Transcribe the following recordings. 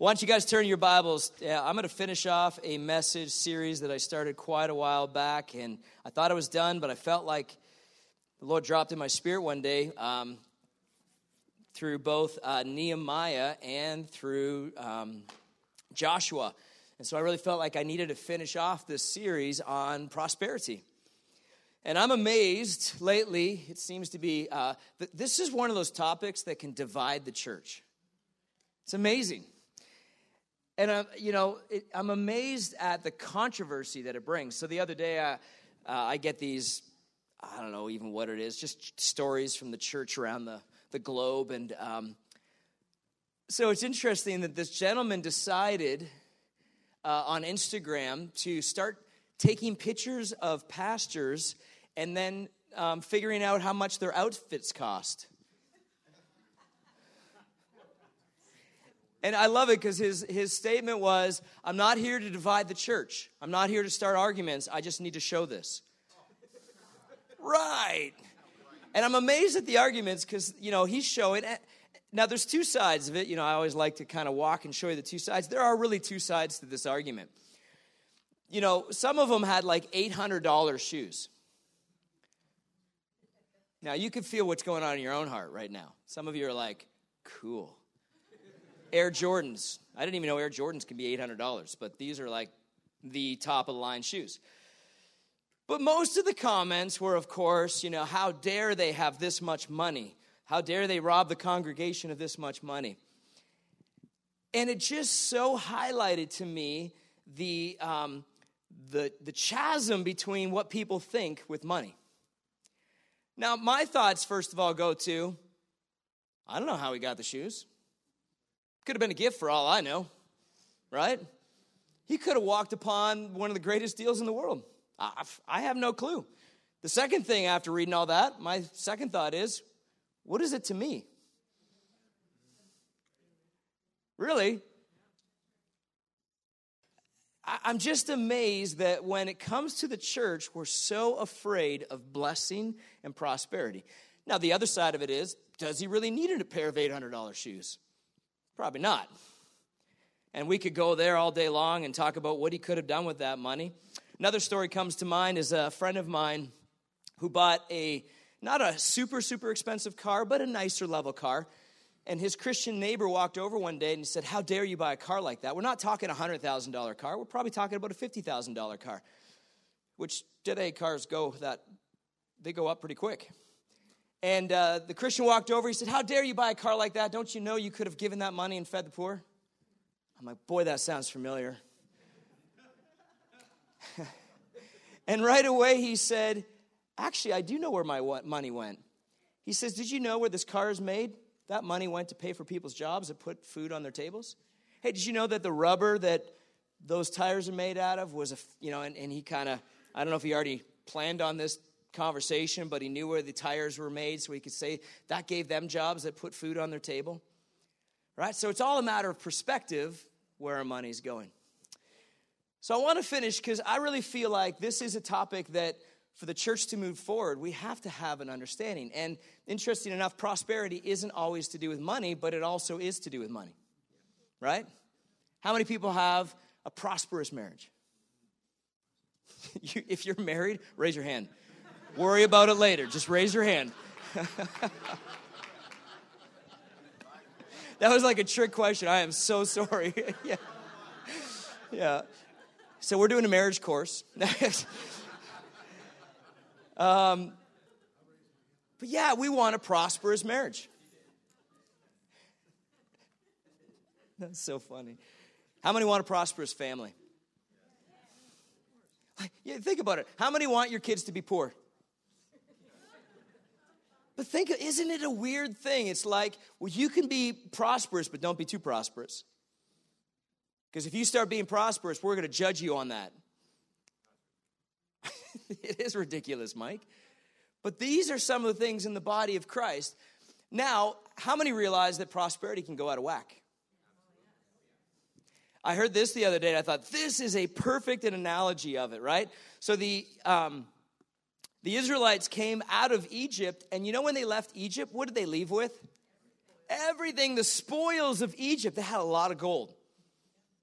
Why don't you guys turn your Bibles? I'm going to finish off a message series that I started quite a while back, and I thought I was done, but I felt like the Lord dropped in my spirit one day through both Nehemiah and through Joshua. And so I really felt like I needed to finish off this series on prosperity. And I'm amazed lately, it seems to be, that this is one of those topics that can divide the church. It's amazing. And, I'm amazed at the controversy that it brings. So the other day, I get these, I don't know even what it is, just stories from the church around the globe. And so it's interesting that this gentleman decided on Instagram to start taking pictures of pastors and then figuring out how much their outfits cost. And I love it because his statement was, I'm not here to divide the church. I'm not here to start arguments. I just need to show this. Right. And I'm amazed at the arguments because, he's showing. Now, there's two sides of it. I always like to kind of walk and show you the two sides. There are really two sides to this argument. Some of them had like $800 shoes. Now, you can feel what's going on in your own heart right now. Some of you are like, cool. Air Jordans. I didn't even know Air Jordans can be $800, but these are like the top of the line shoes. But most of the comments were, of course, how dare they have this much money? How dare they rob the congregation of this much money? And it just so highlighted to me the chasm between what people think with money. Now, my thoughts, first of all, go to, I don't know how he got the shoes. Could have been a gift for all I know, right? He could have walked upon one of the greatest deals in the world. I have no clue. The second thing after reading all that, my second thought is, what is it to me? Really? I'm just amazed that when it comes to the church, we're so afraid of blessing and prosperity. Now, the other side of it is, does he really need a pair of $800 shoes? Probably not. And we could go there all day long and talk about what he could have done with that money. Another story comes to mind is a friend of mine who bought not a super, super expensive car, but a nicer level car. And his Christian neighbor walked over one day and he said, how dare you buy a car like that? We're not talking a $100,000 car. We're probably talking about a $50,000 car, which today cars they go up pretty quick. And the Christian walked over. He said, how dare you buy a car like that? Don't you know you could have given that money and fed the poor? I'm like, boy, that sounds familiar. And right away he said, actually, I do know where my money went. He says, did you know where this car is made? That money went to pay for people's jobs that put food on their tables. Hey, did you know that the rubber that those tires are made out of was and he kind of, I don't know if he already planned on this conversation, but he knew where the tires were made, so he could say that gave them jobs that put food on their table. Right? So it's all a matter of perspective where our money's going. So I want to finish because I really feel like this is a topic that for the church to move forward, we have to have an understanding. And interesting enough, prosperity isn't always to do with money, but it also is to do with money. Right? How many people have a prosperous marriage? If you're married, raise your hand. Worry about it later. Just raise your hand. That was like a trick question. I am so sorry. Yeah. So we're doing a marriage course. But yeah, we want a prosperous marriage. That's so funny. How many want a prosperous family? Think about it. How many want your kids to be poor? But isn't it a weird thing? It's like, well, you can be prosperous, but don't be too prosperous. Because if you start being prosperous, we're going to judge you on that. It is ridiculous, Mike. But these are some of the things in the body of Christ. Now, how many realize that prosperity can go out of whack? I heard this the other day, and I thought, this is a perfect analogy of it, right? So the Israelites came out of Egypt, and when they left Egypt, what did they leave with? Everything, the spoils of Egypt. They had a lot of gold.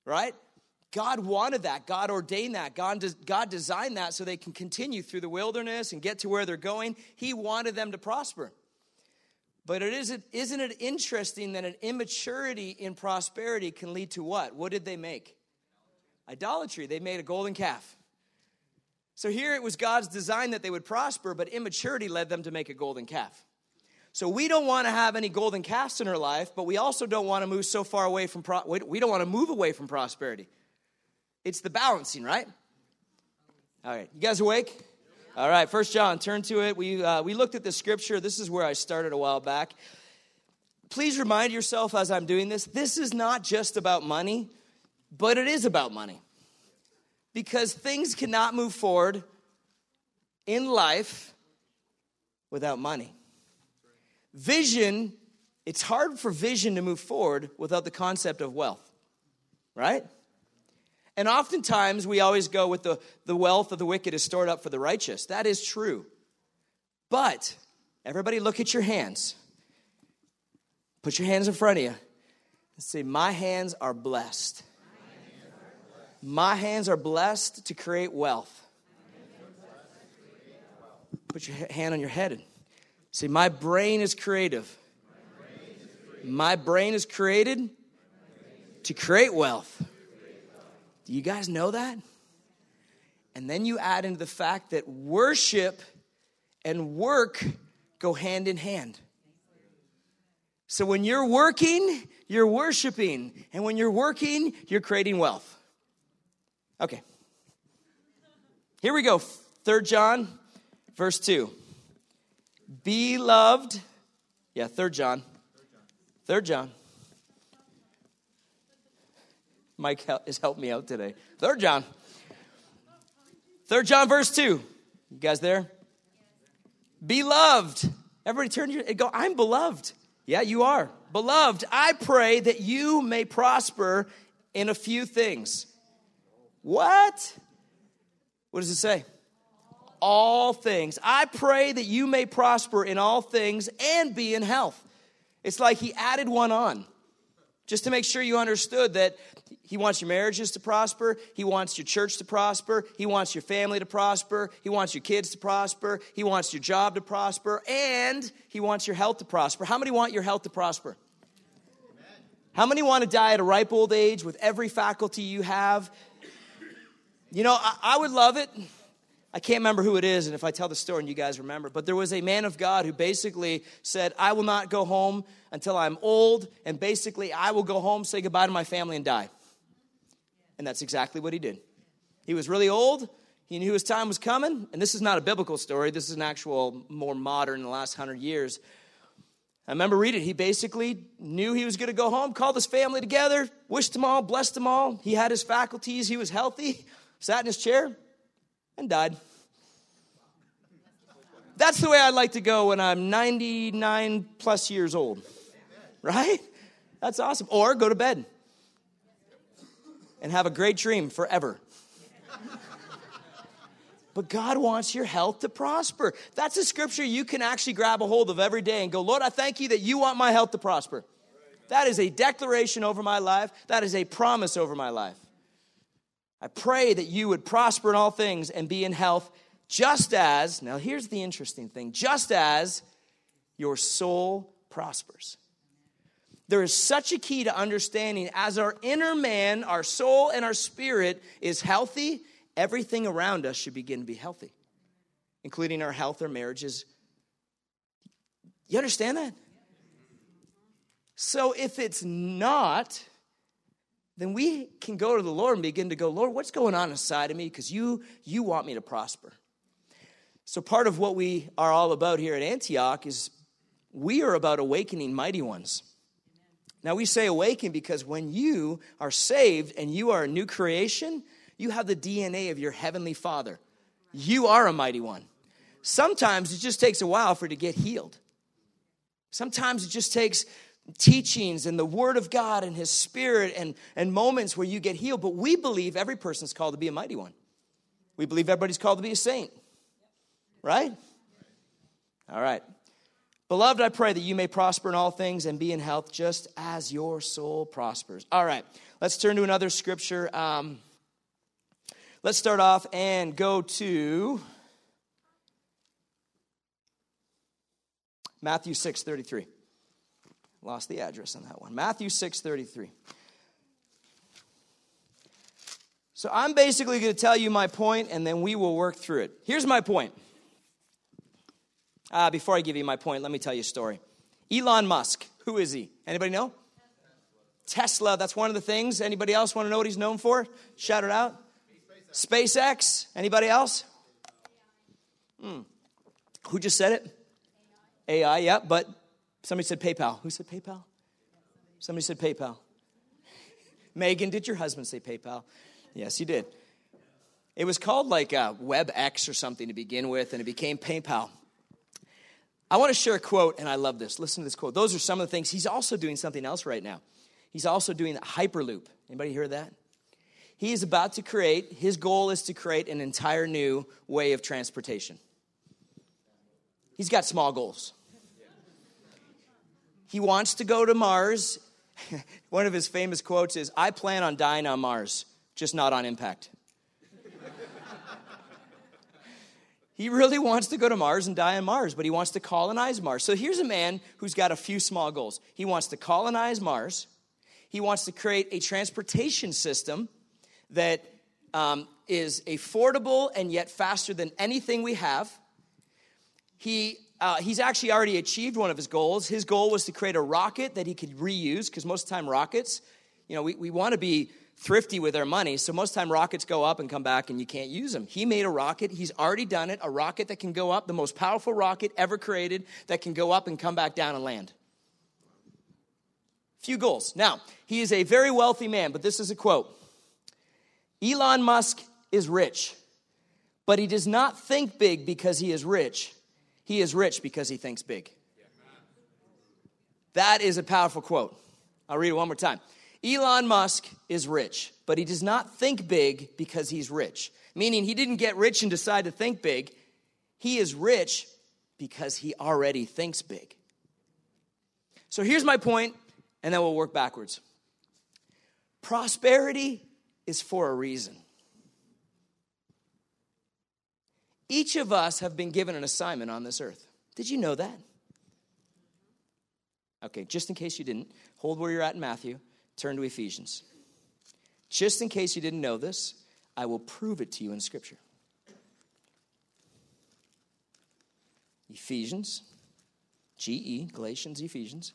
right? God wanted that. God ordained that. God designed that so they can continue through the wilderness and get to where they're going. He wanted them to prosper. But isn't it interesting that an immaturity in prosperity can lead to what? What did they make? Idolatry. They made a golden calf. So here it was God's design that they would prosper, but immaturity led them to make a golden calf. So we don't want to have any golden calves in our life, but we also don't want to move so far away from, we don't want to move away from prosperity. It's the balancing, right? All right, you guys awake? All right, 1 John, turn to it. We looked at the scripture. This is where I started a while back. Please remind yourself as I'm doing this, this is not just about money, but it is about money. Because things cannot move forward in life without money. Vision, it's hard for vision to move forward without the concept of wealth, right? And oftentimes, we always go with the wealth of the wicked is stored up for the righteous. That is true. But, everybody look at your hands. Put your hands in front of you. And say, my hands are blessed. My hands are blessed to create wealth. Put your hand on your head and say, my brain is creative. My brain is created to create wealth. Do you guys know that? And then you add into the fact that worship and work go hand in hand. So when you're working, you're worshiping. And when you're working, you're creating wealth. Okay. Here we go. 3 John, verse 2. Beloved. Yeah, 3 John. 3 John. Mike has helped me out today. 3 John. 3 John verse 2. You guys there? Beloved. Everybody turn your and go, I'm beloved. Yeah, you are. Beloved, I pray that you may prosper in a few things. What? What does it say? All things. I pray that you may prosper in all things and be in health. It's like he added one on. Just to make sure you understood that he wants your marriages to prosper. He wants your church to prosper. He wants your family to prosper. He wants your kids to prosper. He wants your job to prosper. And he wants your health to prosper. How many want your health to prosper? Amen. How many want to die at a ripe old age with every faculty you have? You know, I would love it. I can't remember who it is, and if I tell the story and you guys remember, but there was a man of God who basically said, I will not go home until I'm old, and basically I will go home, say goodbye to my family, and die. And that's exactly what he did. He was really old. He knew his time was coming, and this is not a biblical story. This is an actual, more modern, in the last 100 years. I remember reading, he basically knew he was going to go home, called his family together, wished them all, blessed them all. He had his faculties. He was healthy, sat in his chair, and died. That's the way I'd like to go when I'm 99 plus years old. Right? That's awesome. Or go to bed and have a great dream forever. But God wants your health to prosper. That's a scripture you can actually grab a hold of every day and go, Lord, I thank you that you want my health to prosper. That is a declaration over my life. That is a promise over my life. I pray that you would prosper in all things and be in health, just as, now here's the interesting thing, just as your soul prospers. There is such a key to understanding as our inner man, our soul, and our spirit is healthy, everything around us should begin to be healthy, including our health, our marriages. You understand that? So if it's not, then we can go to the Lord and begin to go, Lord, what's going on inside of me? Because you want me to prosper. So part of what we are all about here at Antioch is we are about awakening mighty ones. Now we say awaken because when you are saved and you are a new creation, you have the DNA of your heavenly Father. You are a mighty one. Sometimes it just takes a while for it to get healed. Sometimes it just takes teachings and the Word of God and His Spirit and moments where you get healed. But we believe every person's called to be a mighty one. We believe everybody's called to be a saint. Right? All right. Beloved, I pray that you may prosper in all things and be in health just as your soul prospers. All right. Let's turn to another scripture. Let's start off and go to Matthew 6:33. Lost the address on that one. Matthew 6:33. So I'm basically going to tell you my point, and then we will work through it. Here's my point. Before I give you my point, let me tell you a story. Elon Musk, who is he? Anybody know? Tesla, that's one of the things. Anybody else want to know what he's known for? Shout it out. SpaceX. Anybody else? Who just said it? AI, yeah, but somebody said PayPal. Who said PayPal? Somebody said PayPal. Megan, did your husband say PayPal? Yes, he did. It was called like WebEx or something to begin with, and it became PayPal. I want to share a quote, and I love this. Listen to this quote. Those are some of the things. He's also doing something else right now. He's also doing the Hyperloop. Anybody hear that? He is about to create, his goal is to create an entire new way of transportation. He's got small goals. He wants to go to Mars. One of his famous quotes is, I plan on dying on Mars, just not on impact. He really wants to go to Mars and die on Mars, but he wants to colonize Mars. So here's a man who's got a few small goals. He wants to colonize Mars. He wants to create a transportation system that is affordable and yet faster than anything we have. He's actually already achieved one of his goals. His goal was to create a rocket that he could reuse, because most of the time rockets, we want to be thrifty with our money, so most of the time rockets go up and come back and you can't use them. He made a rocket. He's already done it, a rocket that can go up, the most powerful rocket ever created that can go up and come back down and land. Few goals. Now, he is a very wealthy man, but this is a quote. Elon Musk is rich, but he does not think big because he is rich. He is rich because he thinks big. That is a powerful quote. I'll read it one more time. Elon Musk is rich, but he does not think big because he's rich. Meaning he didn't get rich and decide to think big. He is rich because he already thinks big. So here's my point, and then we'll work backwards. Prosperity is for a reason. Each of us have been given an assignment on this earth. Did you know that? Okay, just in case you didn't, hold where you're at in Matthew. Turn to Ephesians. Just in case you didn't know this, I will prove it to you in Scripture. Ephesians, G-E, Galatians, Ephesians.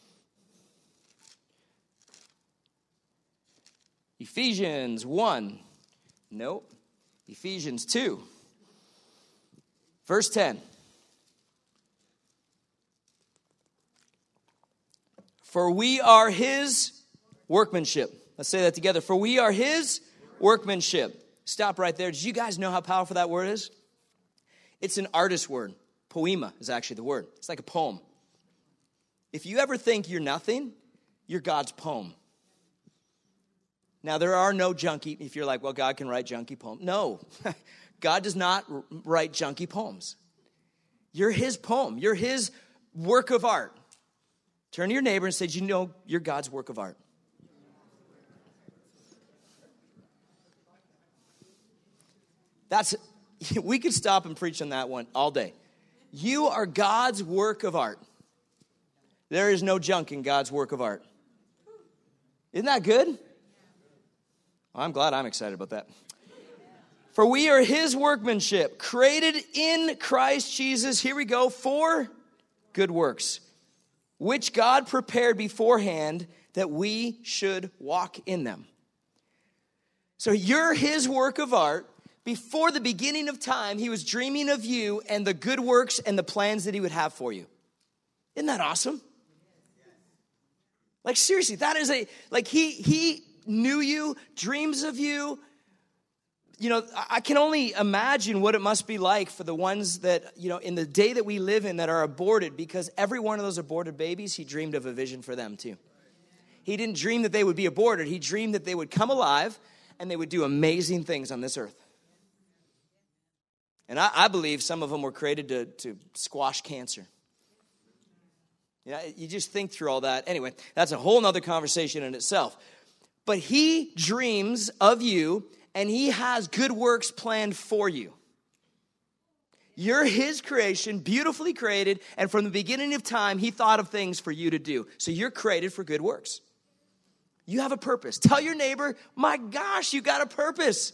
Ephesians 1. Nope. Ephesians 2. Verse 10. For we are his workmanship. Let's say that together. For we are his workmanship. Stop right there. Did you guys know how powerful that word is? It's an artist word. Poema is actually the word. It's like a poem. If you ever think you're nothing, you're God's poem. Now, there are no junky, if you're like, well, God can write junky poems. No, God does not write junky poems. You're his poem. You're his work of art. Turn to your neighbor and say, you know you're God's work of art. We could stop and preach on that one all day. You are God's work of art. There is no junk in God's work of art. Isn't that good? Well, I'm glad I'm excited about that. For we are his workmanship, created in Christ Jesus, here we go, for good works, which God prepared beforehand that we should walk in them. So you're his work of art. Before the beginning of time, he was dreaming of you and the good works and the plans that he would have for you. Isn't that awesome? Like seriously, that is he knew you, dreams of you. You know, I can only imagine what it must be like for the ones that, you know, in the day that we live in that are aborted, because every one of those aborted babies, he dreamed of a vision for them too. He didn't dream that they would be aborted. He dreamed that they would come alive and they would do amazing things on this earth. And I believe some of them were created to squash cancer. You know, you just think through all that. Anyway, that's a whole nother conversation in itself. but he dreams of you, and he has good works planned for you. You're his creation, beautifully created, and from the beginning of time, he thought of things for you to do. So you're created for good works. You have a purpose. Tell your neighbor, my gosh, you got a purpose.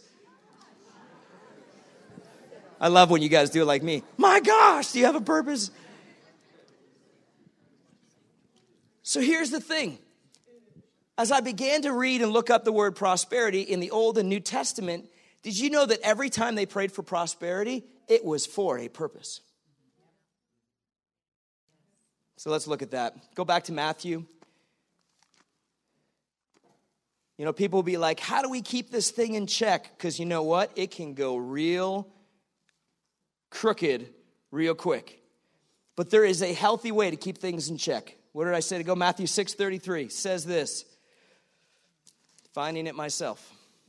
I love when you guys do it like me. My gosh, do you have a purpose? So here's the thing. As I began to read and look up the word prosperity in the Old and New Testament, did you know that every time they prayed for prosperity, it was for a purpose? So let's look at that. Go back to Matthew. You know, people will be like, how do we keep this thing in check? Because you know what? It can go real crooked real quick. But there is a healthy way to keep things in check. What did I say to go? Matthew 6:33 says this. Finding it myself.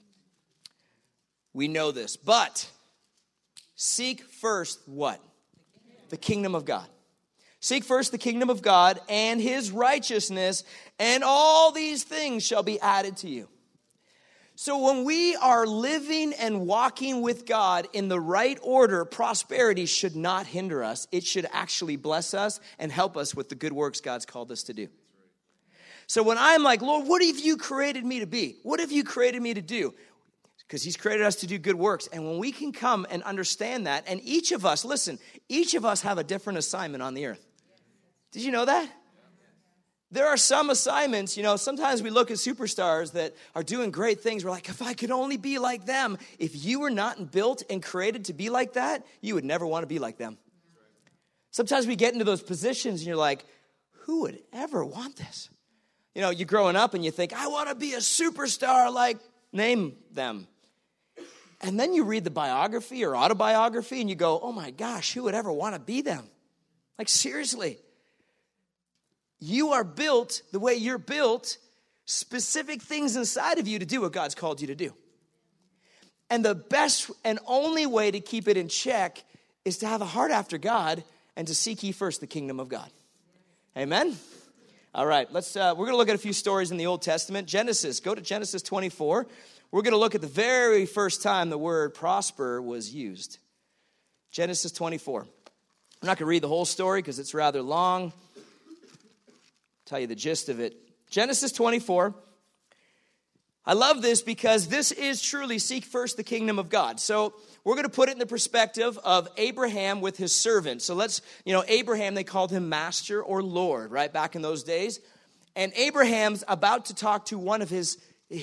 We know this. But seek first what? The kingdom of God. Seek first the kingdom of God and his righteousness, and all these things shall be added to you. So when we are living and walking with God in the right order, prosperity should not hinder us. It should actually bless us and help us with the good works God's called us to do. So when I'm like, Lord, what have you created me to be? What have you created me to do? Because he's created us to do good works. And when we can come and understand that, and each of us, listen, each of us have a different assignment on the earth. Did you know that? There are some assignments, you know, sometimes we look at superstars that are doing great things. We're like, if I could only be like them. If you were not built and created to be like that, you would never want to be like them. Sometimes we get into those positions and you're like, who would ever want this? You know, you're growing up and you think, I want to be a superstar, like, name them. And then you read the biography or autobiography and you go, oh my gosh, who would ever want to be them? Like, seriously. You are built the way you're built, specific things inside of you to do what God's called you to do. And the best and only way to keep it in check is to have a heart after God and to seek ye first the kingdom of God. Amen? All right, we're going to look at a few stories in the Old Testament. Genesis, go to Genesis 24. We're going to look at the very first time the word prosper was used. Genesis 24. I'm not going to read the whole story because it's rather long. Tell you the gist of it. Genesis 24. I love this because this is truly seek first the kingdom of God. So we're going to put it in the perspective of Abraham with his servant. So Abraham, they called him master or Lord, right, back in those days. And Abraham's about to talk to one of his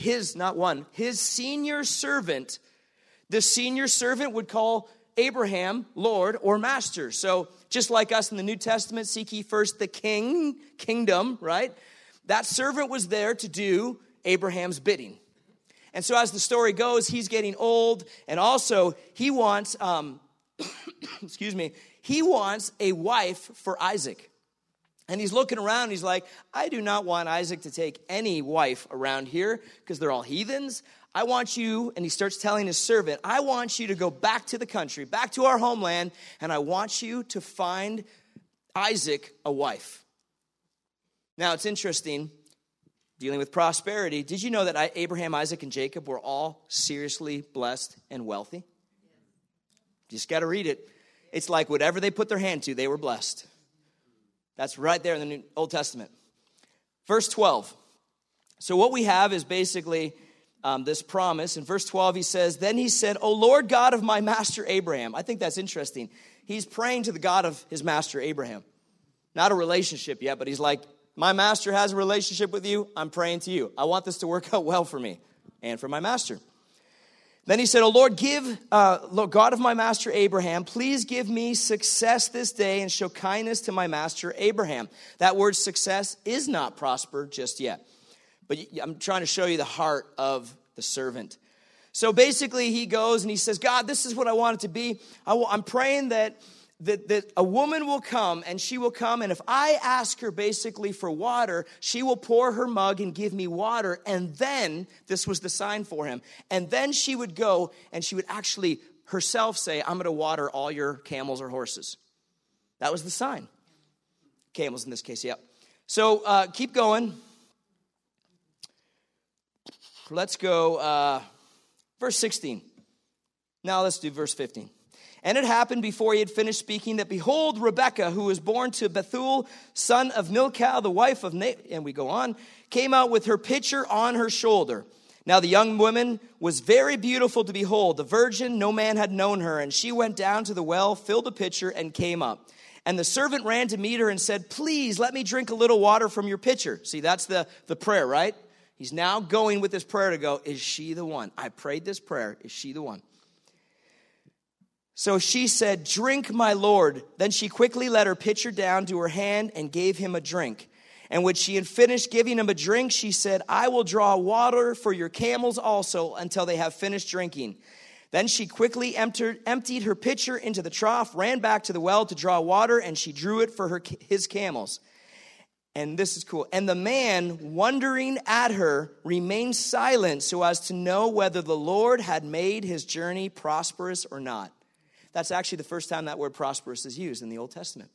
senior servant. The senior servant would call Abraham Lord or master. So just like us in the New Testament, seek ye first the kingdom, right? That servant was there to do Abraham's bidding. And so as the story goes, he's getting old, and also he wants, he wants a wife for Isaac. And he's looking around, and he's like, I do not want Isaac to take any wife around here because they're all heathens. I want you, and he starts telling his servant, I want you to go back to the country, back to our homeland, and I want you to find Isaac a wife. Now, it's interesting, dealing with prosperity. Did you know that Abraham, Isaac, and Jacob were all seriously blessed and wealthy? You just got to read it. It's like whatever they put their hand to, they were blessed. That's right there in the Old Testament. Verse 12. So what we have is basically this promise. In verse 12, he says, then he said, O Lord God of my master Abraham. I think that's interesting. He's praying to the God of his master Abraham. Not a relationship yet, but he's like, my master has a relationship with you. I'm praying to you. I want this to work out well for me and for my master. Then he said, O Lord, Lord God of my master Abraham, please give me success this day and show kindness to my master Abraham. That word success is not prosper just yet. But I'm trying to show you the heart of the servant. So basically he goes and he says, God, this is what I want it to be. I'm praying that a woman will come, and she will come, and if I ask her basically for water, she will pour her mug and give me water, and then, this was the sign for him, and then she would go, and she would actually herself say, I'm going to water all your camels or horses. That was the sign. Camels in this case, yep. So keep going. let's go verse 16. Now let's do verse 15. And it happened before he had finished speaking that, behold, Rebekah, who was born to Bethuel, son of Milcah, the wife of and we go on, came out with her pitcher on her shoulder. Now the young woman was very beautiful to behold, the virgin, no man had known her. And she went down to the well, filled a pitcher, and came up. And the servant ran to meet her and said, please let me drink a little water from your pitcher. See, that's the prayer, right? He's now going with this prayer to go, is she the one? I prayed this prayer, is she the one? So she said, drink, my Lord. Then she quickly let her pitcher down to her hand and gave him a drink. And when she had finished giving him a drink, she said, I will draw water for your camels also until they have finished drinking. Then she quickly emptied her pitcher into the trough, ran back to the well to draw water, and she drew it for his camels. And this is cool. And the man, wondering at her, remained silent so as to know whether the Lord had made his journey prosperous or not. That's actually the first time that word prosperous is used in the Old Testament.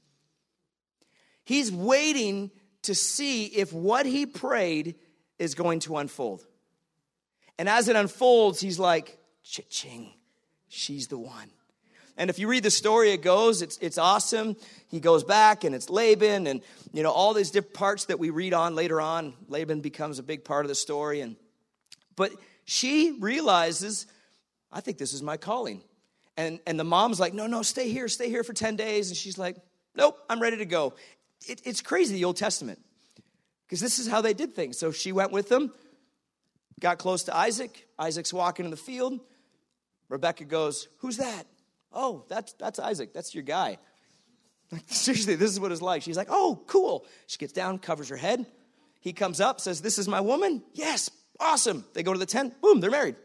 He's waiting to see if what he prayed is going to unfold. And as it unfolds, he's like, cha-ching, she's the one. And if you read the story, it goes, it's awesome. He goes back and it's Laban and, all these different parts that we read on later on. Laban becomes a big part of the story. But she realizes, I think this is my calling. And the mom's like, no, stay here for 10 days. And she's like, nope, I'm ready to go. It's crazy, the Old Testament, because this is how they did things. So she went with them, got close to Isaac. Isaac's walking in the field. Rebekah goes, who's that? Oh, that's Isaac. That's your guy. Like, seriously, this is what it's like. She's like, oh, cool. She gets down, covers her head. He comes up, says, this is my woman. Yes, awesome. They go to the tent. Boom, they're married.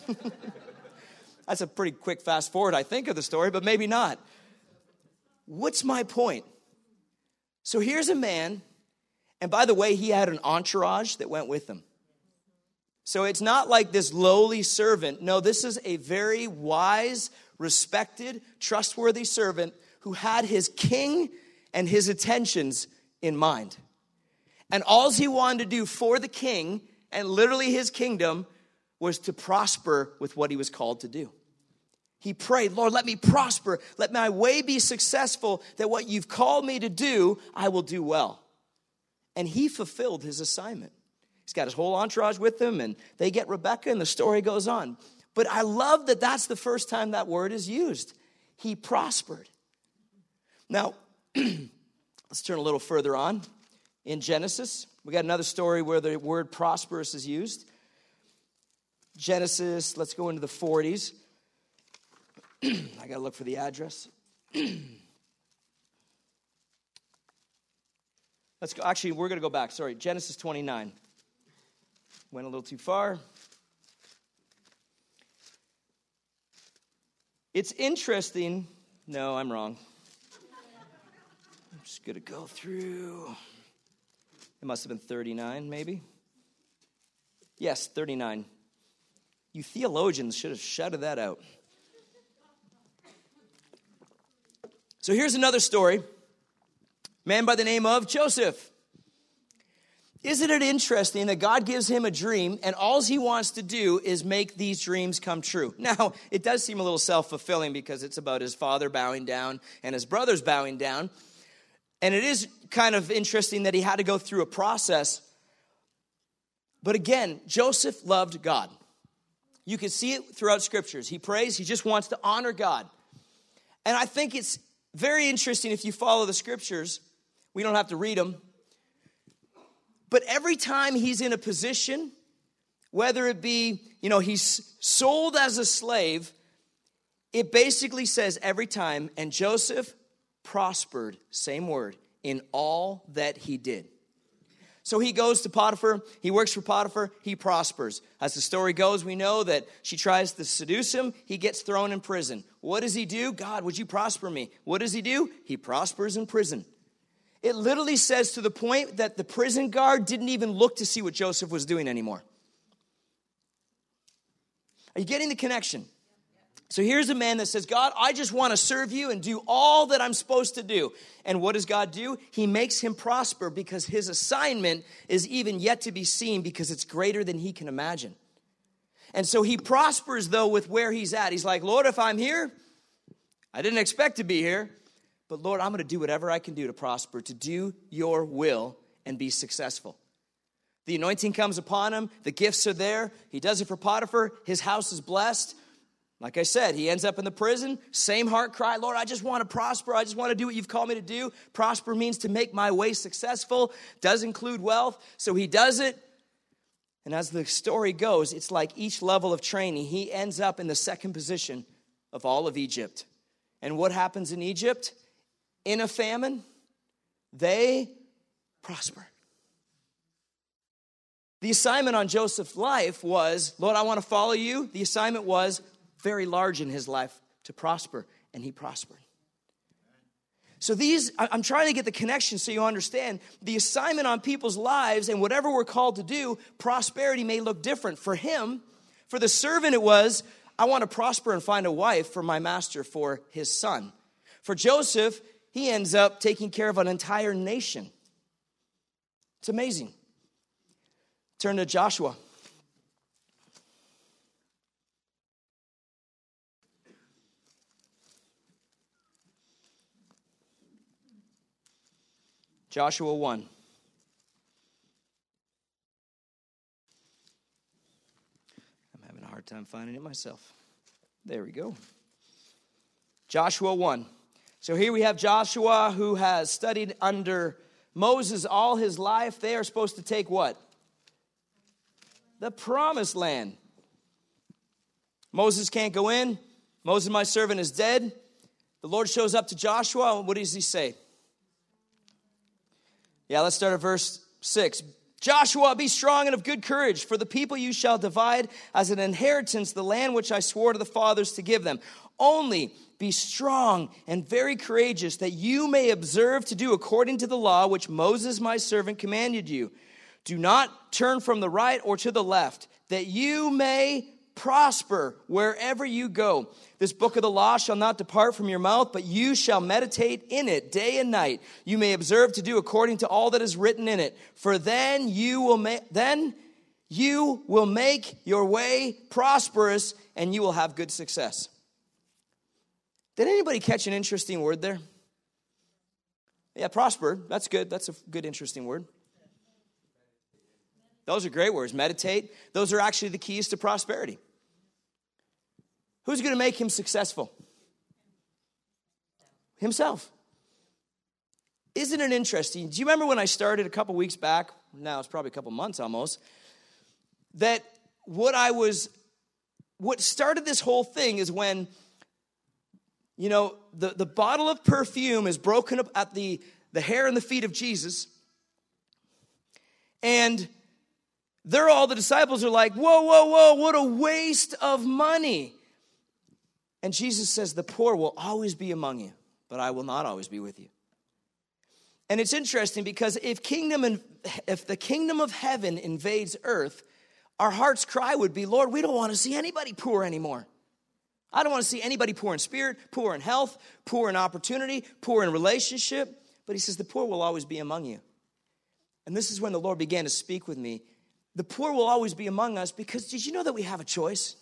That's a pretty quick fast forward, I think, of the story, but maybe not. What's my point? So here's a man, and by the way, he had an entourage that went with him. So it's not like this lowly servant. No, this is a very wise, respected, trustworthy servant who had his king and his attentions in mind. And all he wanted to do for the king and literally his kingdom was to prosper with what he was called to do. He prayed, Lord, let me prosper. Let my way be successful, that what you've called me to do, I will do well. And he fulfilled his assignment. He's got his whole entourage with him, and they get Rebekah, and the story goes on. But I love that that's the first time that word is used. He prospered. Now, let's turn a little further on. In Genesis, we got another story where the word prosperous is used. Genesis, let's go into the 40s. I got to look for the address. Let's go. Actually, we're going to go back. Sorry, Genesis 29. Went a little too far. It's interesting. No, I'm wrong. I'm just going to go through. It must have been 39, maybe. Yes, 39. You theologians should have shouted that out. So here's another story. Man by the name of Joseph. Isn't it interesting that God gives him a dream and all he wants to do is make these dreams come true? Now, it does seem a little self-fulfilling because it's about his father bowing down and his brothers bowing down. And it is kind of interesting that he had to go through a process. But again, Joseph loved God. You can see it throughout scriptures. He prays. He just wants to honor God. And I think it's very interesting if you follow the scriptures. We don't have to read them. But every time he's in a position, whether it be, he's sold as a slave, it basically says every time, and Joseph prospered, same word, in all that he did. So he goes to Potiphar, he works for Potiphar, he prospers. As the story goes, we know that she tries to seduce him, he gets thrown in prison. What does he do? God, would you prosper me? What does he do? He prospers in prison. It literally says to the point that the prison guard didn't even look to see what Joseph was doing anymore. Are you getting the connection? So here's a man that says, God, I just want to serve you and do all that I'm supposed to do. And what does God do? He makes him prosper because his assignment is even yet to be seen because it's greater than he can imagine. And so he prospers, though, with where he's at. He's like, Lord, if I'm here, I didn't expect to be here, but Lord, I'm going to do whatever I can do to prosper, to do your will and be successful. The anointing comes upon him. The gifts are there. He does it for Potiphar. His house is blessed. Like I said, he ends up in the prison. Same heart cry, Lord, I just want to prosper. I just want to do what you've called me to do. Prosper means to make my way successful. Does include wealth. So he does it. And as the story goes, it's like each level of training, he ends up in the second position of all of Egypt. And what happens in Egypt? In a famine, they prosper. The assignment on Joseph's life was, Lord, I want to follow you. The assignment was very large in his life to prosper, and he prospered. So I'm trying to get the connection so you understand the assignment on people's lives, and whatever we're called to do, prosperity may look different. For him, for the servant, it was, I want to prosper and find a wife for my master, for his son. For Joseph, he ends up taking care of an entire nation. It's amazing. Turn to Joshua. Joshua 1. I'm having a hard time finding it myself. There we go. Joshua 1. So here we have Joshua, who has studied under Moses all his life. They are supposed to take what? The promised land. Moses can't go in. Moses, my servant, is dead. The Lord shows up to Joshua. What does he say? Yeah, let's start at verse 6. Joshua, be strong and of good courage, for the people you shall divide as an inheritance the land which I swore to the fathers to give them. Only be strong and very courageous, that you may observe to do according to the law which Moses my servant commanded you. Do not turn from the right or to the left, that you may prosper wherever you go. This book of the law shall not depart from your mouth, but you shall meditate in it day and night. You may observe to do according to all that is written in it. For then you will make your way prosperous, and you will have good success. Did anybody catch an interesting word there? Yeah, prosper. That's good. That's a good, interesting word. Those are great words. Meditate. Those are actually the keys to prosperity. Who's going to make him successful? Himself. Isn't it interesting? Do you remember when I started a couple weeks back? Now it's probably a couple months almost. That what started this whole thing is when, the bottle of perfume is broken up at the hair and the feet of Jesus. And the disciples are like, whoa, what a waste of money. And Jesus says, the poor will always be among you, but I will not always be with you. And it's interesting because if the kingdom of heaven invades earth, our heart's cry would be, Lord, we don't want to see anybody poor anymore. I don't want to see anybody poor in spirit, poor in health, poor in opportunity, poor in relationship. But he says, the poor will always be among you. And this is when the Lord began to speak with me. The poor will always be among us because did you know that we have a choice?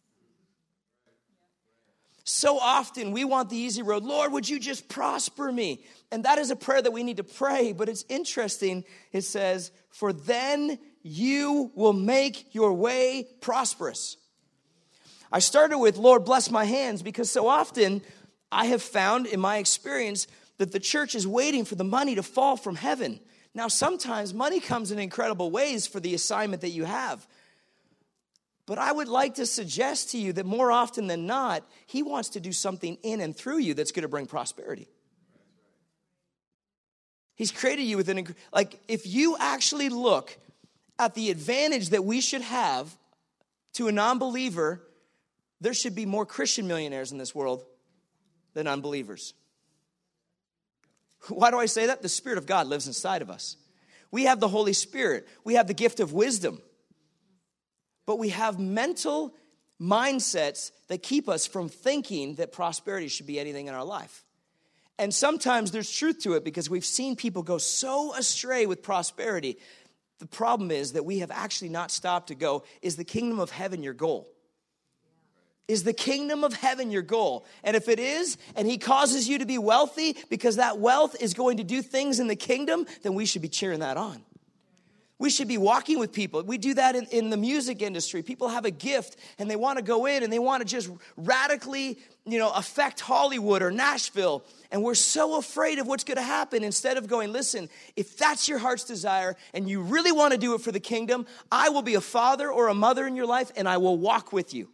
So often we want the easy road. Lord, would you just prosper me? And that is a prayer that we need to pray. But it's interesting. It says, for then you will make your way prosperous. I started with, Lord, bless my hands, because so often I have found in my experience that the church is waiting for the money to fall from heaven. Now, sometimes money comes in incredible ways for the assignment that you have. But I would like to suggest to you that more often than not, he wants to do something in and through you that's going to bring prosperity. He's created you with if you actually look at the advantage that we should have to a non-believer, there should be more Christian millionaires in this world than unbelievers. Why do I say that? The Spirit of God lives inside of us. We have the Holy Spirit. We have the gift of wisdom. But we have mental mindsets that keep us from thinking that prosperity should be anything in our life. And sometimes there's truth to it because we've seen people go so astray with prosperity. The problem is that we have actually not stopped to go, is the kingdom of heaven your goal? Is the kingdom of heaven your goal? And if it is, and he causes you to be wealthy because that wealth is going to do things in the kingdom, then we should be cheering that on. We should be walking with people. We do that in the music industry. People have a gift and they want to go in and they want to just radically, affect Hollywood or Nashville. And we're so afraid of what's going to happen. Instead of going, listen, if that's your heart's desire and you really want to do it for the kingdom, I will be a father or a mother in your life and I will walk with you.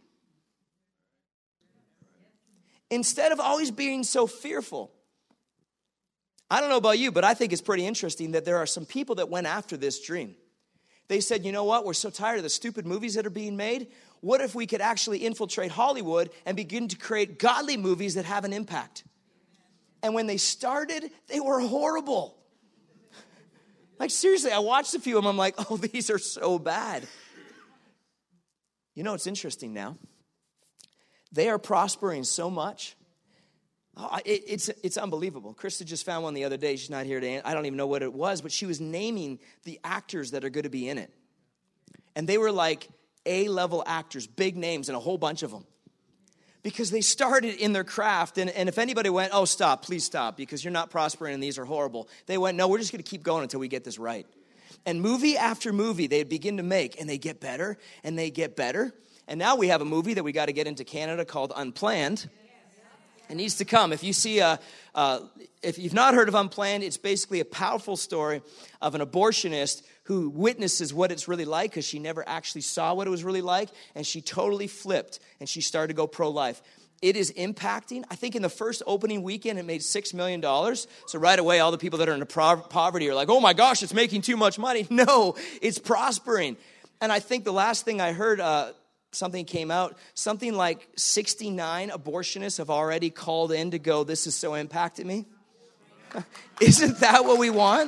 Instead of always being so fearful. I don't know about you, but I think it's pretty interesting that there are some people that went after this dream. They said, you know what? We're so tired of the stupid movies that are being made. What if we could actually infiltrate Hollywood and begin to create godly movies that have an impact? And when they started, they were horrible. Like, seriously, I watched a few of them. I'm like, oh, these are so bad. You know, it's interesting now. They are prospering so much. Oh, it's unbelievable. Krista just found one the other day. She's not here today. I don't even know what it was, but she was naming the actors that are going to be in it. And they were like A-level actors, big names, and a whole bunch of them. Because they started in their craft. And if anybody went, oh, stop, please stop, because you're not prospering and these are horrible. They went, no, we're just going to keep going until we get this right. And movie after movie, they'd begin to make, and they get better, and they get better. And now we have a movie that we got to get into Canada called Unplanned. It needs to come. If you see if you've not heard of Unplanned, it's basically a powerful story of an abortionist who witnesses what it's really like because she never actually saw what it was really like, and she totally flipped, and she started to go pro-life. It is impacting. I think in the first opening weekend, it made $6 million. So right away, all the people that are in poverty are like, oh my gosh, it's making too much money. No, it's prospering. And I think the last thing I heard, something came out, something like 69 abortionists have already called in to go, this has so impacted me. Isn't that what we want?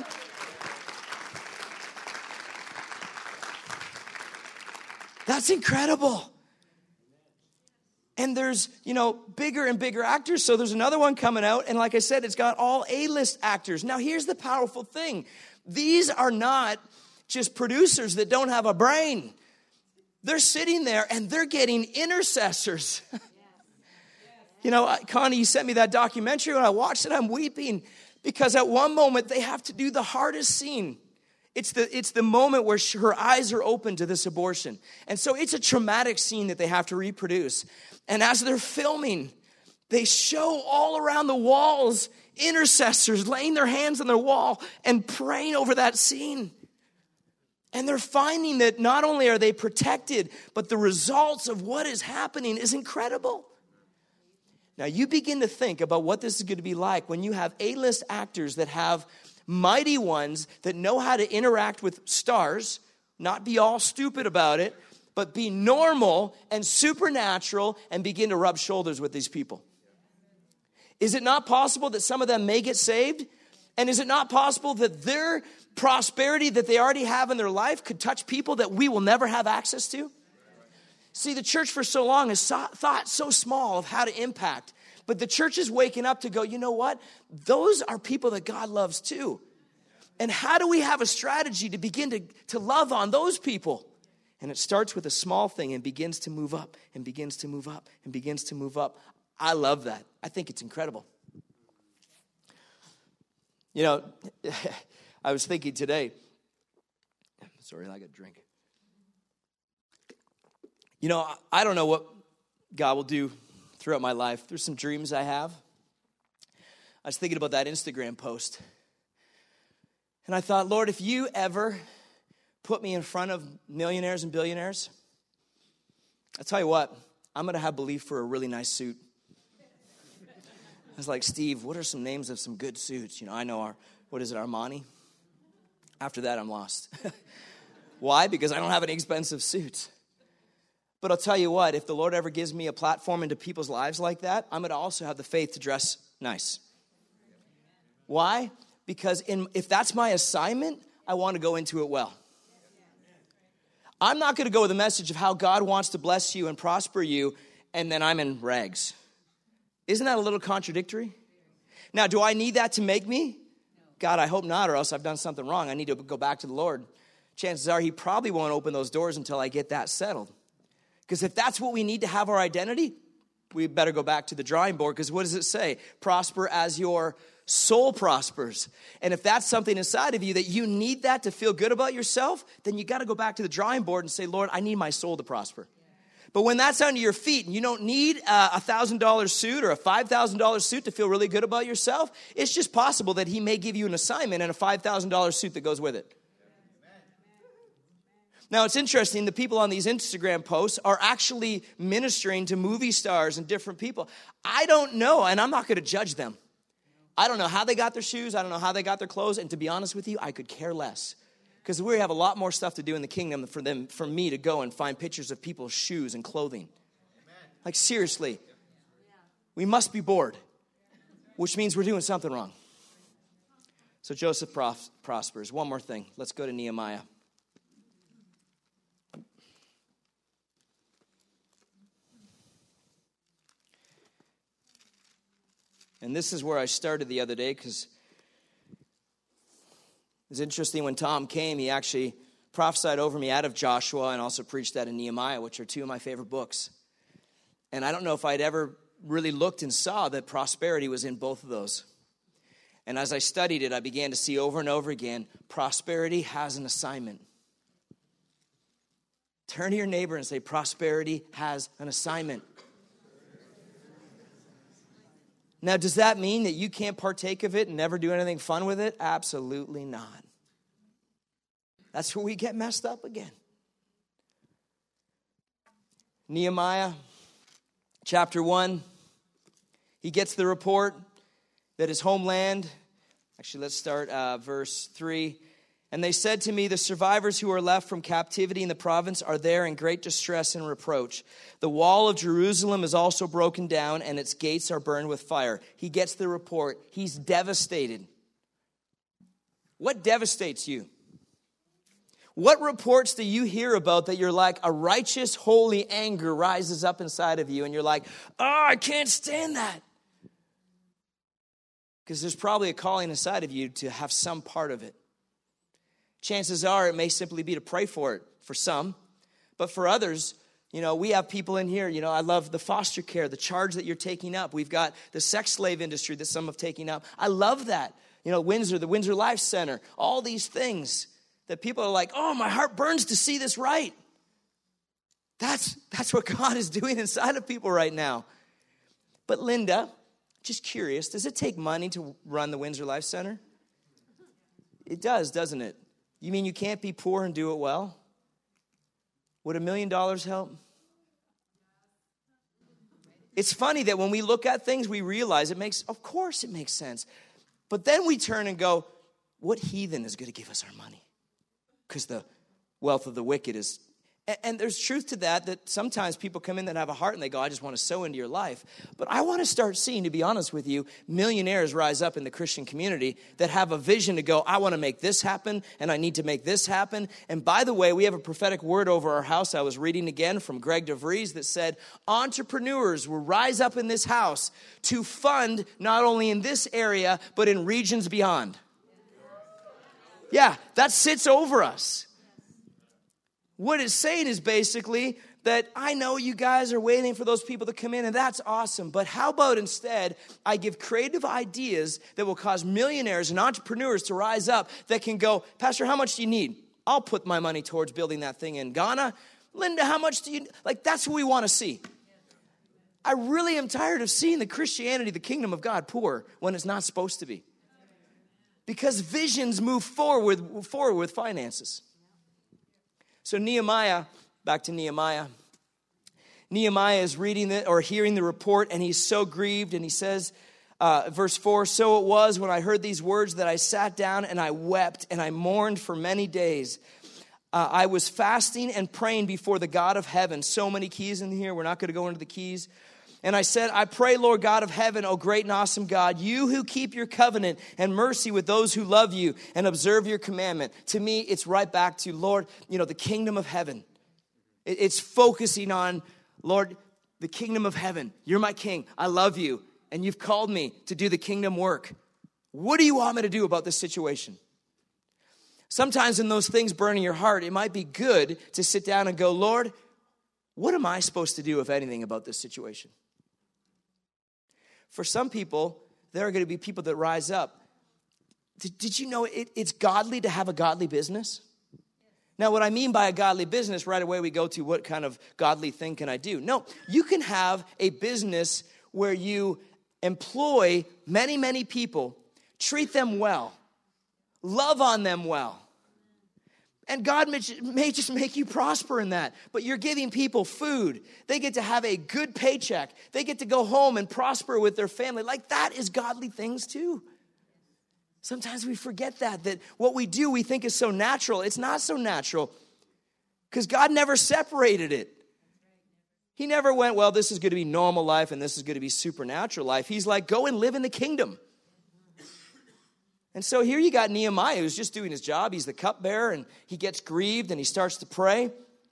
That's incredible. And there's, bigger and bigger actors. So there's another one coming out. And like I said, it's got all A-list actors. Now, here's the powerful thing. These are not just producers that don't have a brain. They're sitting there and they're getting intercessors. Connie, you sent me that documentary. When I watched it, I'm weeping because at one moment they have to do the hardest scene. It's the moment where her eyes are open to this abortion. And so it's a traumatic scene that they have to reproduce. And as they're filming, they show all around the walls intercessors laying their hands on their wall and praying over that scene. And they're finding that not only are they protected, but the results of what is happening is incredible. Now, you begin to think about what this is going to be like when you have A-list actors that have mighty ones that know how to interact with stars, not be all stupid about it, but be normal and supernatural and begin to rub shoulders with these people. Is it not possible that some of them may get saved? And is it not possible that their prosperity that they already have in their life could touch people that we will never have access to? See, the church for so long has thought so small of how to impact. But the church is waking up to go, you know what? Those are people that God loves too. And how do we have a strategy to begin to love on those people? And it starts with a small thing and begins to move up and begins to move up and begins to move up. I love that. I think it's incredible. I was thinking today, sorry, I got a drink. I don't know what God will do throughout my life. There's some dreams I have. I was thinking about that Instagram post. And I thought, Lord, if you ever put me in front of millionaires and billionaires, I'll tell you what, I'm going to have belief for a really nice suit. I was like, Steve, what are some names of some good suits? I know Armani? After that, I'm lost. Why? Because I don't have any expensive suits. But I'll tell you what, if the Lord ever gives me a platform into people's lives like that, I'm going to also have the faith to dress nice. Why? Because if that's my assignment, I want to go into it well. I'm not going to go with a message of how God wants to bless you and prosper you, and then I'm in rags. Isn't that a little contradictory? Now, do I need that to make me? God, I hope not, or else I've done something wrong. I need to go back to the Lord chances are he probably won't open those doors until I get that settled. Because if that's what we need to have our identity, we better go back to the drawing board, because what does it say? Prosper as your soul prospers. And if that's something inside of you that you need that to feel good about yourself, then you got to go back to the drawing board and say, Lord, I need my soul to prosper. But when that's under your feet and you don't need a $1,000 suit or a $5,000 suit to feel really good about yourself, it's just possible that he may give you an assignment and a $5,000 suit that goes with it. Now, it's interesting, the people on these Instagram posts are actually ministering to movie stars and different people. I don't know, and I'm not going to judge them. I don't know how they got their shoes. I don't know how they got their clothes. And to be honest with you, I could care less. Because we have a lot more stuff to do in the kingdom for me to go and find pictures of people's shoes and clothing. Like, seriously, we must be bored, which means we're doing something wrong. So Joseph prospers. One more thing. Let's go to Nehemiah. And this is where I started the other day, because it's interesting. When Tom came, he actually prophesied over me out of Joshua and also preached that in Nehemiah, which are two of my favorite books. And I don't know if I'd ever really looked and saw that prosperity was in both of those. And as I studied it, I began to see over and over again, prosperity has an assignment. Turn to your neighbor and say, prosperity has an assignment. Now, does that mean that you can't partake of it and never do anything fun with it? Absolutely not. That's where we get messed up again. Nehemiah, chapter 1, he gets the report that his homeland, actually let's start verse 3. And they said to me, the survivors who are left from captivity in the province are there in great distress and reproach. The wall of Jerusalem is also broken down, and its gates are burned with fire. He gets the report. He's devastated. What devastates you? What reports do you hear about that you're like, a righteous, holy anger rises up inside of you, and you're like, oh, I can't stand that? Because there's probably a calling inside of you to have some part of it. Chances are it may simply be to pray for it for some. But for others, we have people in here, I love the foster care, the charge that you're taking up. We've got the sex slave industry that some have taken up. I love that. Windsor, the Windsor Life Center, all these things that people are like, oh, my heart burns to see this right. That's what God is doing inside of people right now. But Linda, just curious, does it take money to run the Windsor Life Center? It does, doesn't it? You mean you can't be poor and do it well? Would $1 million help? It's funny that when we look at things, we realize of course it makes sense. But then we turn and go, what heathen is going to give us our money? Because the wealth of the wicked is... And there's truth to that sometimes people come in that have a heart and they go, I just want to sow into your life. But I want to start seeing, to be honest with you, millionaires rise up in the Christian community that have a vision to go, I want to make this happen and I need to make this happen. And by the way, we have a prophetic word over our house. I was reading again from Greg DeVries that said, entrepreneurs will rise up in this house to fund not only in this area, but in regions beyond. Yeah, that sits over us. What it's saying is basically that I know you guys are waiting for those people to come in, and that's awesome. But how about instead I give creative ideas that will cause millionaires and entrepreneurs to rise up that can go, Pastor, how much do you need? I'll put my money towards building that thing in Ghana. Linda, how much do you need? Like, that's what we want to see. I really am tired of seeing the Christianity, the kingdom of God, poor when it's not supposed to be. Because visions move forward with finances. So Nehemiah, back to Nehemiah. Nehemiah is reading it or hearing the report, and he's so grieved. And he says, verse 4, so it was when I heard these words that I sat down and I wept and I mourned for many days. I was fasting and praying before the God of heaven. So many keys in here. We're not going to go into the keys. And I said, I pray, Lord God of heaven, O great and awesome God, you who keep your covenant and mercy with those who love you and observe your commandment. To me, it's right back to, Lord, the kingdom of heaven. It's focusing on, Lord, the kingdom of heaven. You're my king. I love you. And you've called me to do the kingdom work. What do you want me to do about this situation? Sometimes in those things burning your heart, it might be good to sit down and go, Lord, what am I supposed to do, if anything, about this situation? For some people, there are going to be people that rise up. Did you know it's godly to have a godly business? Now, what I mean by a godly business, right away we go to what kind of godly thing can I do? No, you can have a business where you employ many, many people, treat them well, love on them well. And God may just make you prosper in that. But you're giving people food. They get to have a good paycheck. They get to go home and prosper with their family. Like, that is godly things too. Sometimes we forget that what we do we think is so natural. It's not so natural because God never separated it. He never went, well, this is going to be normal life and this is going to be supernatural life. He's like, go and live in the kingdom. And so here you got Nehemiah who's just doing his job. He's the cupbearer and he gets grieved and he starts to pray.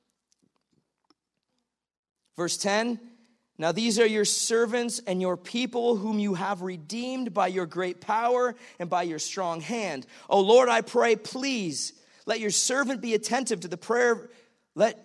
Verse 10, now these are your servants and your people whom you have redeemed by your great power and by your strong hand. O Lord, I pray, please, let your servant be attentive to the prayer. Let's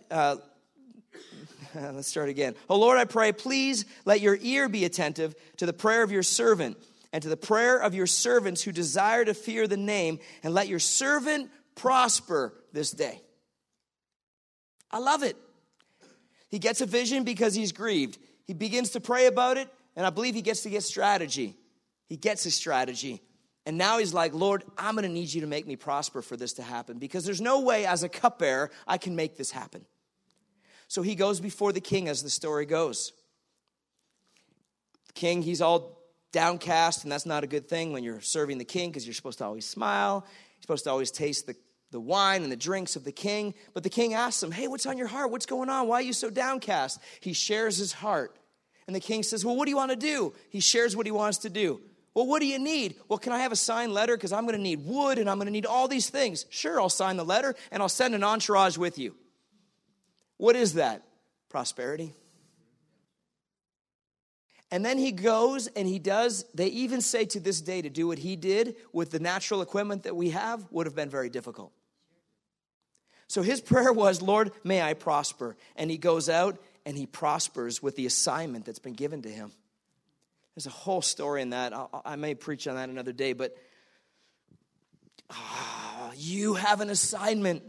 start again. O Lord, I pray, please, let your ear be attentive to the prayer of your servant and to the prayer of your servants who desire to fear the name, and let your servant prosper this day. I love it. He gets a vision because he's grieved. He begins to pray about it, and I believe he gets to get strategy. He gets his strategy. And now he's like, Lord, I'm going to need you to make me prosper for this to happen, because there's no way as a cupbearer I can make this happen. So he goes before the king as the story goes. The king, he's all downcast, and that's not a good thing when you're serving the king, because you're supposed to always smile. You're supposed to always taste the wine and the drinks of the king. But the king asks him, hey, what's on your heart? What's going on? Why are you so downcast? He shares his heart. And the king says, well, what do you want to do? He shares what he wants to do. Well, what do you need? Well, can I have a signed letter? Because I'm going to need wood and I'm going to need all these things. Sure, I'll sign the letter and I'll send an entourage with you. What is that? Prosperity. And then he goes and he does, they even say to this day to do what he did with the natural equipment that we have would have been very difficult. So his prayer was, Lord, may I prosper. And he goes out and he prospers with the assignment that's been given to him. There's a whole story in that. I may preach on that another day, but you have an assignment.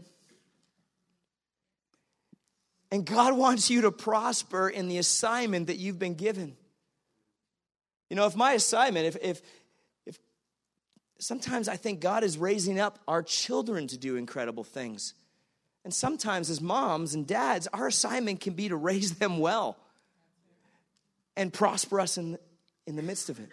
And God wants you to prosper in the assignment that you've been given. You know, if my assignment, if sometimes I think God is raising up our children to do incredible things. And sometimes as moms and dads, our assignment can be to raise them well and prosper us in the midst of it.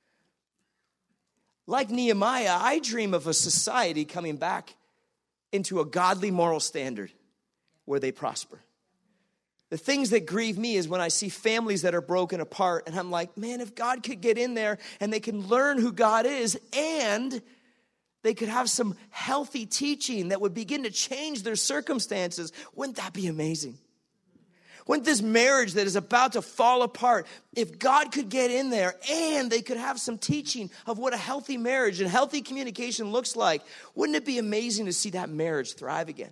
Like Nehemiah, I dream of a society coming back into a godly moral standard where they prosper. The things that grieve me is when I see families that are broken apart, and I'm like, man, if God could get in there and they can learn who God is, and they could have some healthy teaching that would begin to change their circumstances, wouldn't that be amazing? Wouldn't this marriage that is about to fall apart, if God could get in there and they could have some teaching of what a healthy marriage and healthy communication looks like, wouldn't it be amazing to see that marriage thrive again?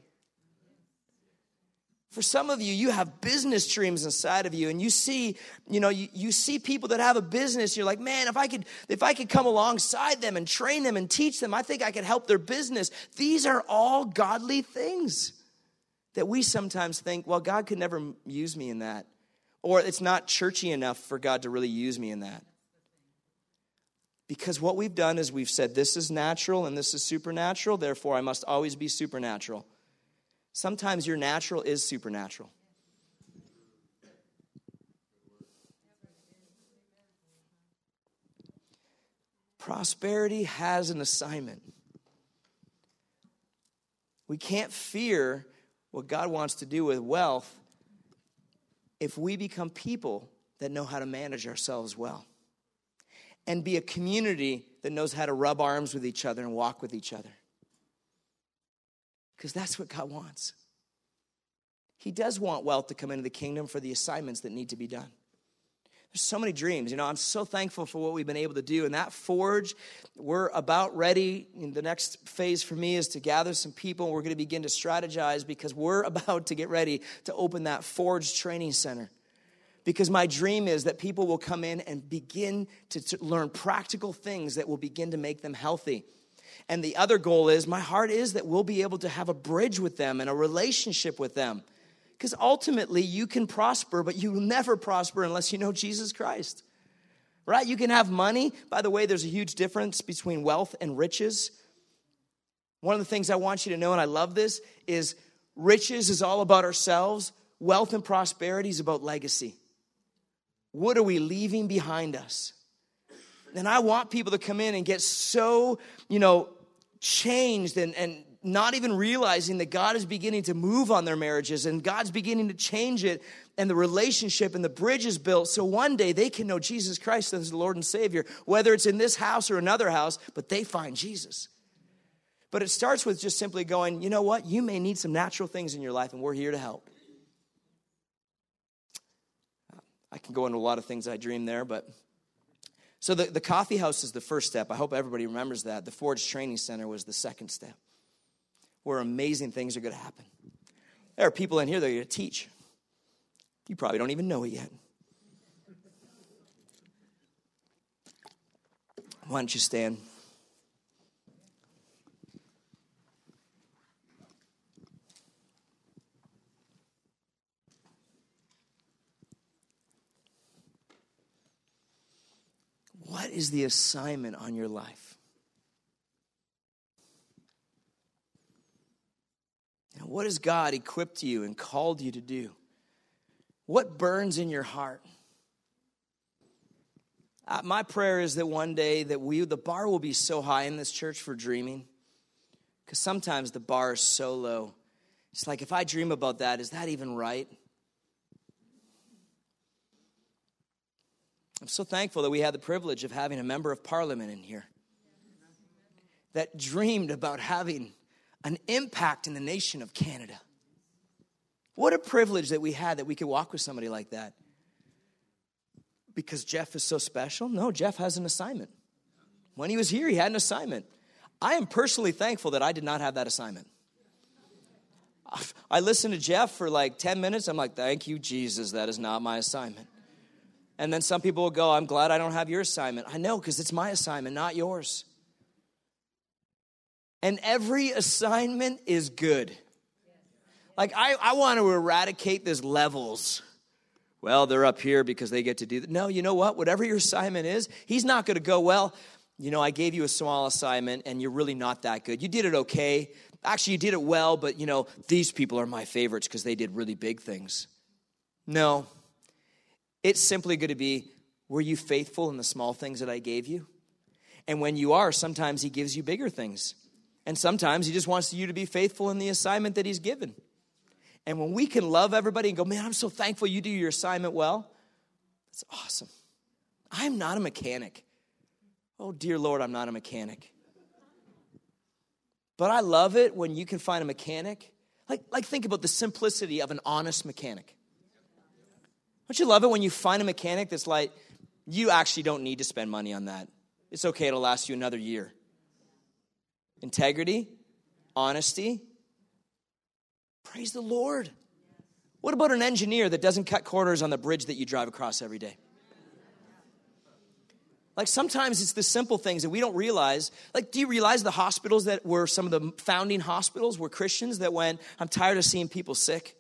For some of you, you have business dreams inside of you, and you see, you see people that have a business. You're like, man, if I could come alongside them and train them and teach them, I think I could help their business. These are all godly things that we sometimes think, well, God could never use me in that, or it's not churchy enough for God to really use me in that. Because what we've done is we've said this is natural and this is supernatural, therefore I must always be supernatural. Sometimes your natural is supernatural. Prosperity has an assignment. We can't fear what God wants to do with wealth if we become people that know how to manage ourselves well and be a community that knows how to rub arms with each other and walk with each other. Because that's what God wants. He does want wealth to come into the kingdom for the assignments that need to be done. There's so many dreams. I'm so thankful for what we've been able to do. And that Forge, we're about ready. The next phase for me is to gather some people. We're going to begin to strategize because we're about to get ready to open that Forge training center. Because my dream is that people will come in and begin to learn practical things that will begin to make them healthy. And the other goal is, my heart is that we'll be able to have a bridge with them and a relationship with them. Because ultimately, you can prosper, but you will never prosper unless you know Jesus Christ. Right? You can have money. By the way, there's a huge difference between wealth and riches. One of the things I want you to know, and I love this, is riches is all about ourselves. Wealth and prosperity is about legacy. What are we leaving behind us? And I want people to come in and get so, changed and not even realizing that God is beginning to move on their marriages and God's beginning to change it and the relationship and the bridge is built so one day they can know Jesus Christ as the Lord and Savior, whether it's in this house or another house, but they find Jesus. But it starts with just simply going, you know what? You may need some natural things in your life and we're here to help. I can go into a lot of things I dream there, but so the coffee house is the first step. I hope everybody remembers that. The Forge Training Center was the second step, where amazing things are going to happen. There are people in here that are going to teach. You probably don't even know it yet. Why don't you stand? What is the assignment on your life? What has God equipped you and called you to do? What burns in your heart? My prayer is that one day that the bar will be so high in this church for dreaming, because sometimes the bar is so low. It's like, if I dream about that, is that even right? I'm so thankful that we had the privilege of having a member of parliament in here that dreamed about having an impact in the nation of Canada. What a privilege that we had that we could walk with somebody like that. Because Jeff is so special? No, Jeff has an assignment. When he was here, he had an assignment. I am personally thankful that I did not have that assignment. I listened to Jeff for like 10 minutes. I'm like, thank you, Jesus, that is not my assignment. And then some people will go, I'm glad I don't have your assignment. I know, because it's my assignment, not yours. And every assignment is good. Like, I want to eradicate these levels. Well, they're up here because they get to do that. No, you know what? Whatever your assignment is, he's not going to go, well, I gave you a small assignment and you're really not that good. You did it okay. Actually, you did it well, but, these people are my favorites because they did really big things. No. It's simply going to be, were you faithful in the small things that I gave you? And when you are, sometimes he gives you bigger things. And sometimes he just wants you to be faithful in the assignment that he's given. And when we can love everybody and go, man, I'm so thankful you do your assignment well, that's awesome. I'm not a mechanic. Oh, dear Lord, I'm not a mechanic. But I love it when you can find a mechanic. Like think about the simplicity of an honest mechanic. Don't you love it when you find a mechanic that's like, you actually don't need to spend money on that. It's okay, it'll last you another year. Integrity, honesty. Praise the Lord. What about an engineer that doesn't cut corners on the bridge that you drive across every day? Like, sometimes it's the simple things that we don't realize. Like, do you realize the hospitals that were some of the founding hospitals were Christians that went, I'm tired of seeing people sick?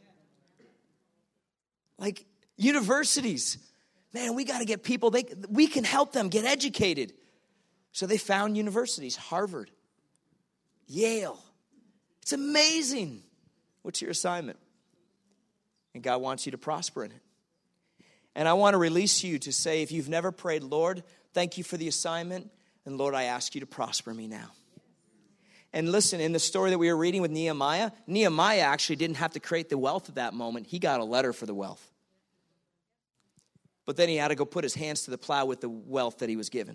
Like, universities. Man, we got to get people, we can help them get educated. So they found universities, Harvard, Yale. It's amazing. What's your assignment? And God wants you to prosper in it. And I want to release you to say, if you've never prayed, Lord, thank you for the assignment. And Lord, I ask you to prosper me now. And listen, in the story that we were reading with Nehemiah actually didn't have to create the wealth at that moment. He got a letter for the wealth. But then he had to go put his hands to the plow with the wealth that he was given.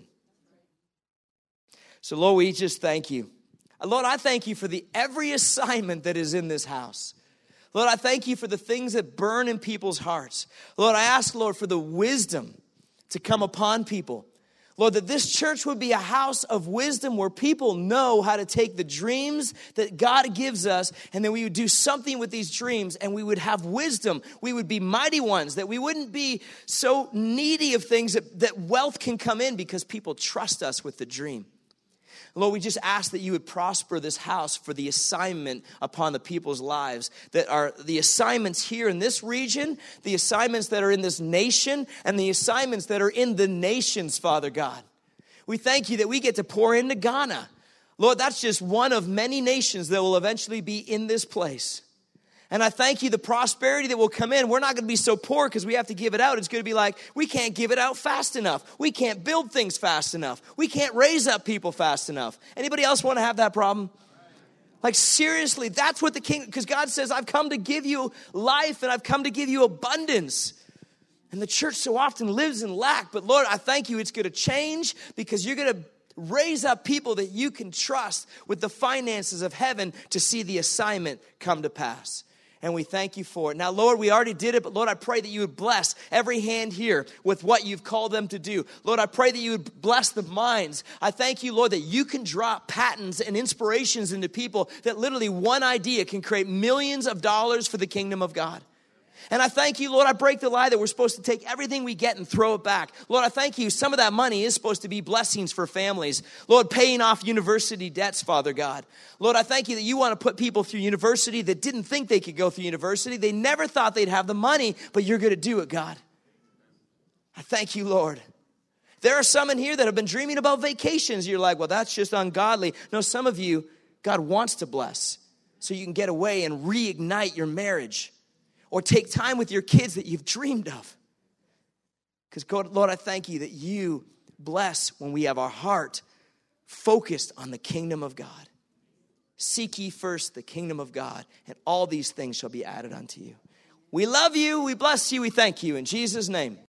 So Lord, we just thank you. Lord, I thank you for every assignment that is in this house. Lord, I thank you for the things that burn in people's hearts. Lord, I ask, Lord, for the wisdom to come upon people. Lord, that this church would be a house of wisdom where people know how to take the dreams that God gives us, and then we would do something with these dreams, and we would have wisdom. We would be mighty ones, that we wouldn't be so needy of things that wealth can come in because people trust us with the dream. Lord, we just ask that you would prosper this house for the assignment upon the people's lives, that are the assignments here in this region, the assignments that are in this nation, and the assignments that are in the nations, Father God. We thank you that we get to pour into Ghana. Lord, that's just one of many nations that will eventually be in this place. And I thank you, the prosperity that will come in, we're not going to be so poor because we have to give it out. It's going to be like, we can't give it out fast enough. We can't build things fast enough. We can't raise up people fast enough. Anybody else want to have that problem? Like, seriously, that's what the king, because God says, I've come to give you life and I've come to give you abundance. And the church so often lives in lack. But Lord, I thank you, it's going to change because you're going to raise up people that you can trust with the finances of heaven to see the assignment come to pass. And we thank you for it. Now, Lord, we already did it, but Lord, I pray that you would bless every hand here with what you've called them to do. Lord, I pray that you would bless the minds. I thank you, Lord, that you can drop patents and inspirations into people that literally one idea can create millions of dollars for the kingdom of God. And I thank you, Lord, I break the lie that we're supposed to take everything we get and throw it back. Lord, I thank you, some of that money is supposed to be blessings for families. Lord, paying off university debts, Father God. Lord, I thank you that you want to put people through university that didn't think they could go through university. They never thought they'd have the money, but you're going to do it, God. I thank you, Lord. There are some in here that have been dreaming about vacations. You're like, well, that's just ungodly. No, some of you, God wants to bless so you can get away and reignite your marriage. Or take time with your kids that you've dreamed of. Because, Lord, I thank you that you bless when we have our heart focused on the kingdom of God. Seek ye first the kingdom of God, and all these things shall be added unto you. We love you, we bless you, we thank you. In Jesus' name.